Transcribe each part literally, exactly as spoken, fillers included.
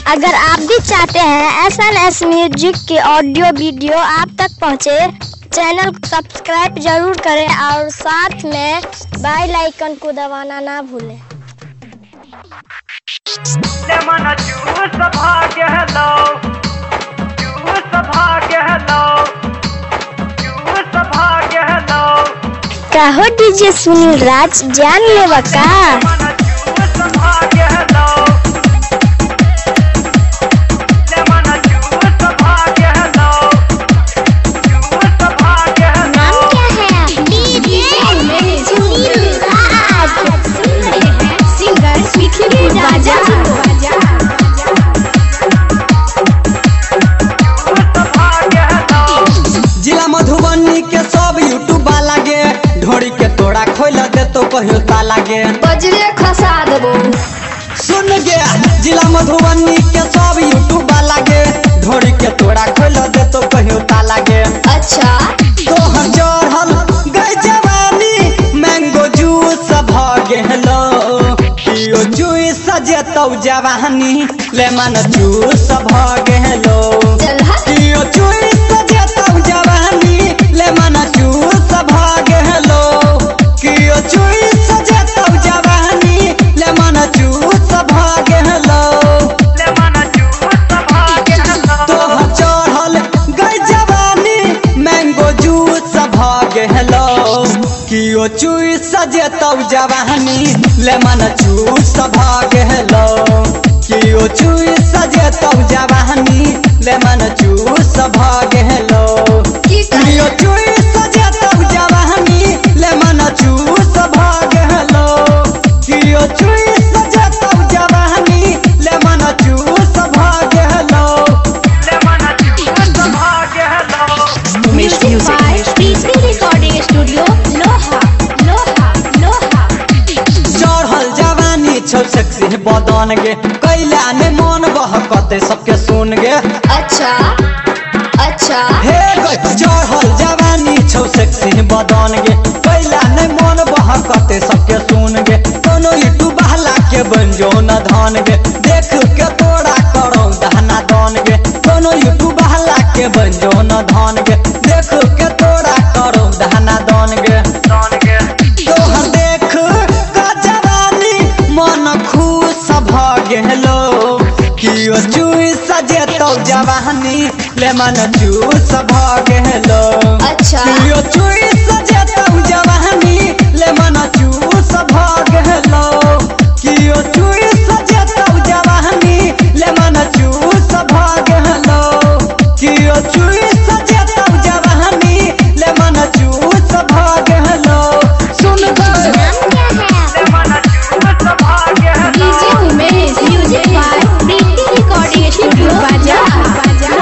अगर आप भी चाहते हैं एस एन एस म्यूजिक की ऑडियो वीडियो आप तक पहुंचे, चैनल को सब्सक्राइब जरूर करें और साथ में बेल आइकन को दबाना ना भूलें। का हो डीजे सुनील राज जान लेवा का? जिला मधुबनी के सब यूट्यूब लागे, ढोरी के तोड़ा खोल दे तो कहियो ताला गे, बजरे खसा देबो। सुन गे जिला मधुबनी के सब यूट्यूब लागे, ढोरी के तोड़ा खोल दे तो कहियो ताला गे। अच्छा तोहर चढ़ल गई जवानी मैंगो जूस भागे हेलो, पियो जूस सजेतौ जवानी लेमन जूस भागे हेलो, पियो जूस सजेतौ जवानी लेमन जूस भागे हेलो, पियो जूस सजेतौ जवानी लेमन जूस भागे हेलो, लेमन जूस भागे हेलो। तोहर चढ़ल गई जवानी मैंगो जूस भागे हेलो, कियो जूस सजेतौ जवानी लेमन जूस भागे हेलो, कियो जूस सजेतौ जवानी लेमन जूस भागे हेलो, कियो जूस सजेतौ जवानी लेमन जूस भागे हेलो, कियो जूस सजेतौ जवानी लेमन जूस भागे हेलो, लेमन जूस भागे hello. Music by PC recording studio लोहा लोहा लोहा। चढ़ल जवानी छौ सेक्सी बदन गे, कैला में मन बहकते सबके सुन गे। अच्छा अच्छा हे गई चढ़ल जवानी छौ सेक्सी बदन गे, कैला में मन बहकते सबके सुन गे। कोनो यूट्यूब वाला के बन जो न धन गे, देख के तोरा करो दहना दान गे। कोनो यूट्यूब वाला के बन जो न धन गे, देख के तोरा करो दहना दान गे दान गे। तोहर देख का जवानी मन खुश भागे हेलो, कियो जूस सजेतौ जवानी लेमन जूस भागे हेलो, अच्छा कियो जूस सजेतौ जवानी लेमन जूस भागे हेलो, कियो जूस सजेतौ जवानी लेमन जूस भागे हेलो, कियो जूस सजेतौ जवानी लेमन जूस भागे हेलो। सुन गए लेमन जूस भागे hello. DJ Umesh music by PC recording studio बाजा बाजा।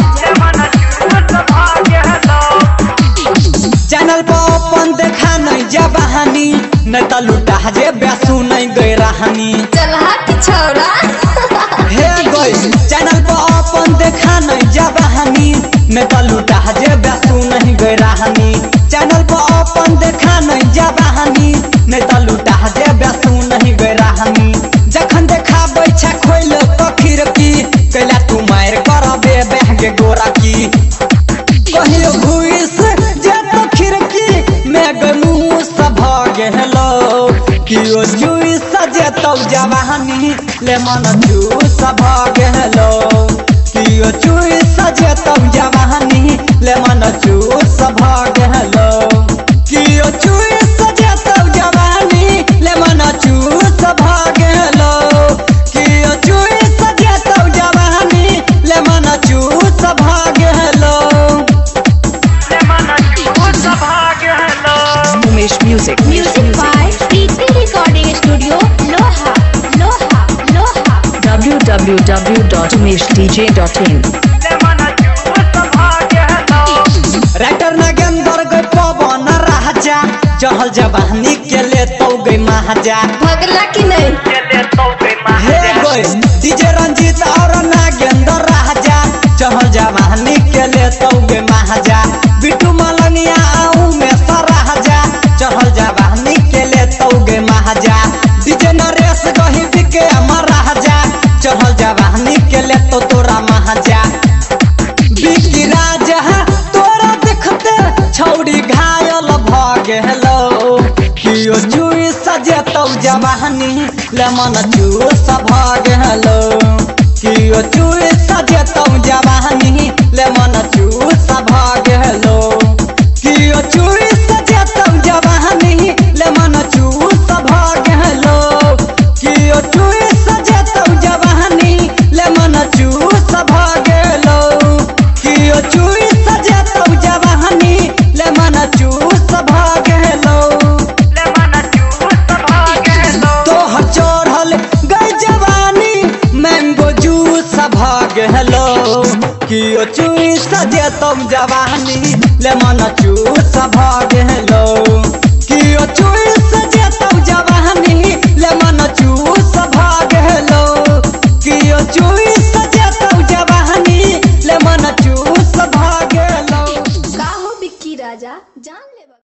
चैनल पर अपन देखा नहीं जवानी, न त लुटा जे बेसु नहीं गई रहानी। चल हट छोरा। हे गई चैनल पर अपन देखा नहीं जवानी, न त लुटा जे बेसु नहीं गई रहानी। चैनल पर अपन देखा नहीं जवानी, न त लुटा जे बेसु नहीं गई रहानी। जखन देखा बैठा खोल तो खिड़की, कैला तू मार करबे बहगे गोरा की। कहियो घुस जे तो खिड़की में गमू सब भागे हेलो, कियो जूस सजेतौ जवानी लेमन जूस भागे हेलो, कियो जूस सजेतौ जवानी लेमन जूस भागे हेलो, कियो जूस सजेतौ जवानी लेमन जूस भागे हेलो, कियो जूस सजेतौ जवानी लेमन जूस भागे हेलो, लेमन जूस भागे hello. Umesh music music by PC recording studio लोहा लोहा लोहा। W W W dot Umesh D J dot in. Writer Nagendra गई पवन राजा, चढ़ल जवानी के ले तो गई महाजा। भगला की नहीं हे गई डीजे रंजीत और नागेंद्र राजा, चढ़ल जवानी के ले तो गई महाजा। बिट्टू मलनिया आऊ में सराजा, चढ़ल जवानी के ले तो गई महाजा। डीजे नरेश गही बिके अमर राजा, चढ़ल जवानी के जवानी लेमन चूस भागलो कियो चूस जेतौ जवानी लेमन चूस भागलो कियो चूस जेतौ जवानी लेमन चूस भागलो कियो चूस जेतौ जवानी लेमन चूस भागलो कियो चूस जेतौ जवानी लेमन चूस भागलो लेमन चूस भागलो तोहर चढ़ल गई जवानी मैंगो जूस भागलो कियो चूस जेतौ जवानी लेमन चूस भागलो कियो चूस जेतौ जवानी लेमन चूस भागलो कियो चूस जेतौ जवानी लेमन चूस भागलो का हो बिक्की राजा जान ले।